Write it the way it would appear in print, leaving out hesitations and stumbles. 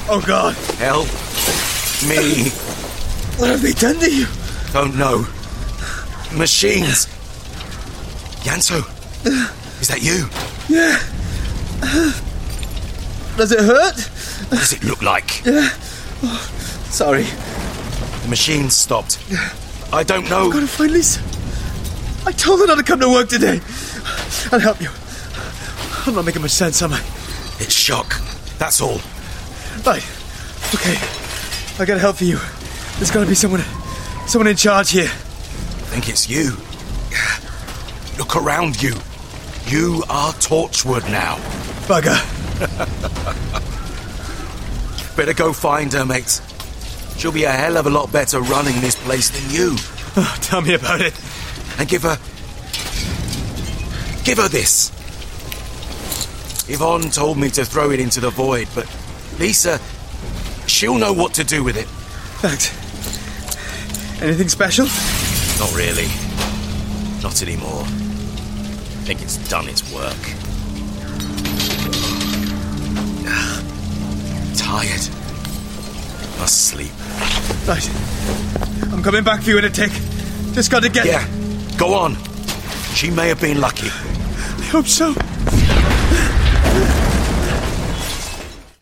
Oh, God. Help me. What have they done to you? Don't know. Machines. Yanto, is that you? Yeah. Does it hurt? What does it look like? Yeah. Oh, sorry. The machine stopped. I don't know. I've got to find Lisa. I told her not to come to work today. I'll help you. I'm not making much sense, am I? It's shock. That's all. Right. Okay. I got help for you. There's got to be someone in charge here. I think it's you. Look around you. You are Torchwood now. Bugger. Better go find her, mate. She'll be a hell of a lot better running this place than you. Oh, tell me about it. And give her this. Yvonne told me to throw it into the void, but Lisa, she'll know what to do with it. Thanks. Anything special? Not really. Not anymore. I think it's done its work. Tired. Must sleep. Right. I'm coming back for you in a tick. Just got to get... Yeah, go on. She may have been lucky. I hope so.